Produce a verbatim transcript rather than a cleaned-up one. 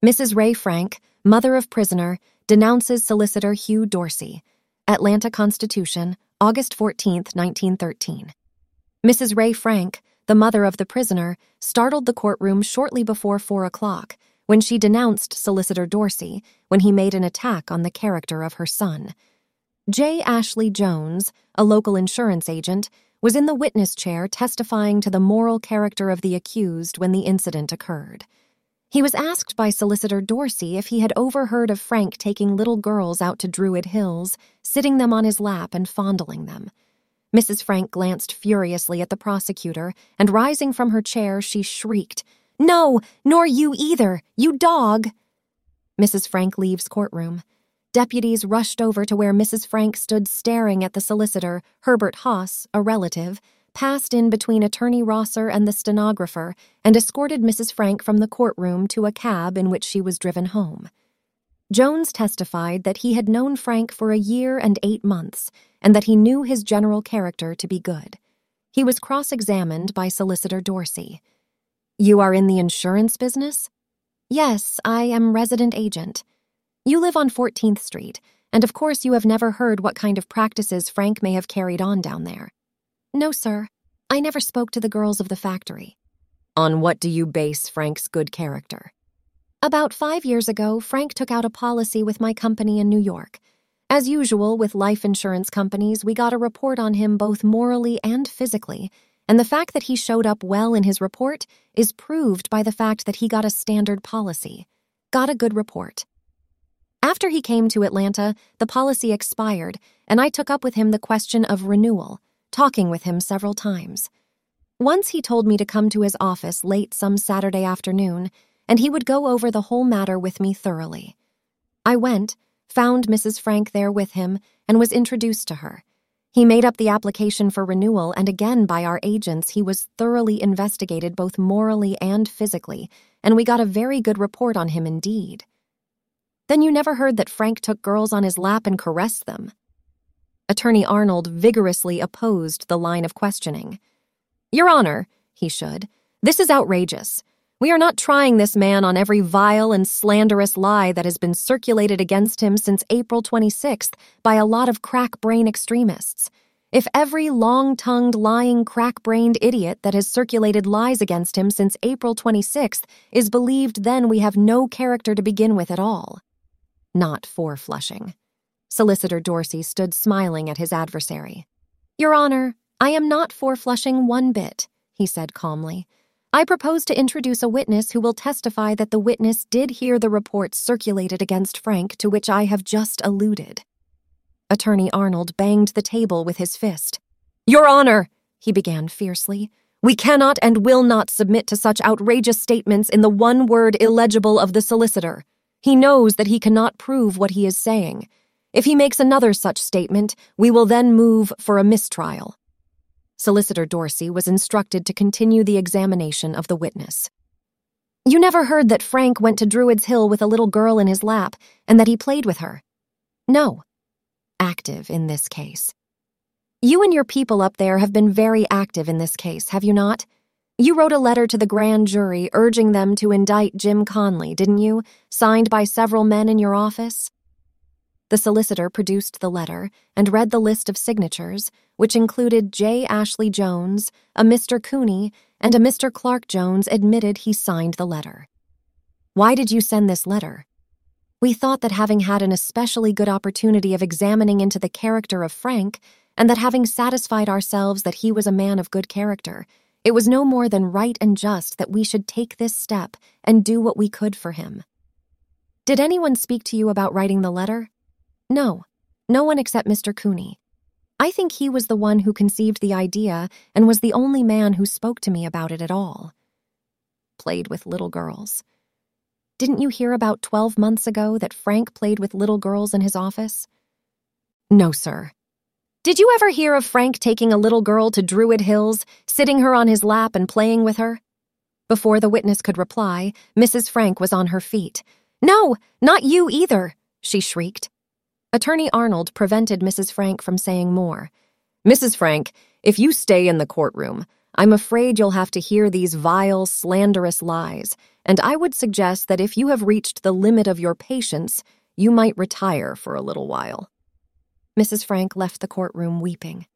Missus Ray Frank, mother of prisoner, denounces solicitor Hugh Dorsey. Atlanta Constitution, August fourteenth, nineteen thirteen. Missus Ray Frank, the mother of the prisoner, startled the courtroom shortly before four o'clock when she denounced Solicitor Dorsey when he made an attack on the character of her son. J. Ashley Jones, a local insurance agent, was in the witness chair testifying to the moral character of the accused when the incident occurred. He was asked by Solicitor Dorsey if he had overheard of Frank taking little girls out to Druid Hills, sitting them on his lap and fondling them. Missus Frank glanced furiously at the prosecutor, and rising from her chair, she shrieked, "No, nor you either, you dog!" Missus Frank leaves courtroom. Deputies rushed over to where Missus Frank stood staring at the solicitor, Herbert Haas, a relative, passed in between Attorney Rosser and the stenographer, and escorted Missus Frank from the courtroom to a cab in which she was driven home. Jones testified that he had known Frank for a year and eight months, and that he knew his general character to be good. He was cross-examined by Solicitor Dorsey. "You are in the insurance business?" "Yes, I am resident agent." "You live on fourteenth Street, and of course you have never heard what kind of practices Frank may have carried on down there." "No, sir. I never spoke to the girls of the factory." "On what do you base Frank's good character?" "About five years ago, Frank took out a policy with my company in New York. As usual with life insurance companies, we got a report on him both morally and physically, and the fact that he showed up well in his report is proved by the fact that he got a standard policy. Got a good report. After he came to Atlanta, the policy expired, and I took up with him the question of renewal, talking with him several times. Once he told me to come to his office late some Saturday afternoon, and he would go over the whole matter with me thoroughly. I went, found Missus Frank there with him, and was introduced to her. He made up the application for renewal, and again by our agents he was thoroughly investigated both morally and physically, and we got a very good report on him indeed." "Then you never heard that Frank took girls on his lap and caressed them?" Attorney Arnold vigorously opposed the line of questioning. "Your Honor," he should, "this is outrageous. We are not trying this man on every vile and slanderous lie that has been circulated against him since April twenty-sixth by a lot of crack-brain extremists. If every long-tongued, lying, crack-brained idiot that has circulated lies against him since April twenty-sixth is believed, then we have no character to begin with at all." Not for Flushing. Solicitor Dorsey stood smiling at his adversary. "Your Honor, I am not for Flushing one bit," he said calmly. "I propose to introduce a witness who will testify that the witness did hear the reports circulated against Frank to which I have just alluded." Attorney Arnold banged the table with his fist. "Your Honor," he began fiercely, "we cannot and will not submit to such outrageous statements in the one word illegible of the solicitor. He knows that he cannot prove what he is saying. If he makes another such statement, we will then move for a mistrial." Solicitor Dorsey was instructed to continue the examination of the witness. "You never heard that Frank went to Druid's Hill with a little girl in his lap and that he played with her?" "No." Active in this case. "You and your people up there have been very active in this case, have you not? You wrote a letter to the grand jury urging them to indict Jim Conley, didn't you, signed by several men in your office?" The solicitor produced the letter and read the list of signatures, which included J. Ashley Jones, a Mister Cooney, and a Mister Clark Jones admitted he signed the letter. "Why did you send this letter?" "We thought that having had an especially good opportunity of examining into the character of Frank, and that having satisfied ourselves that he was a man of good character, it was no more than right and just that we should take this step and do what we could for him." "Did anyone speak to you about writing the letter?" "No, no one except Mister Cooney. I think he was the one who conceived the idea and was the only man who spoke to me about it at all." Played with little girls. "Didn't you hear about twelve months ago that Frank played with little girls in his office?" "No, sir." "Did you ever hear of Frank taking a little girl to Druid Hills, sitting her on his lap and playing with her?" Before the witness could reply, Missus Frank was on her feet. "No, not you either," she shrieked. Attorney Arnold prevented Missus Frank from saying more. "Missus Frank, if you stay in the courtroom, I'm afraid you'll have to hear these vile, slanderous lies, and I would suggest that if you have reached the limit of your patience, you might retire for a little while." Missus Frank left the courtroom weeping.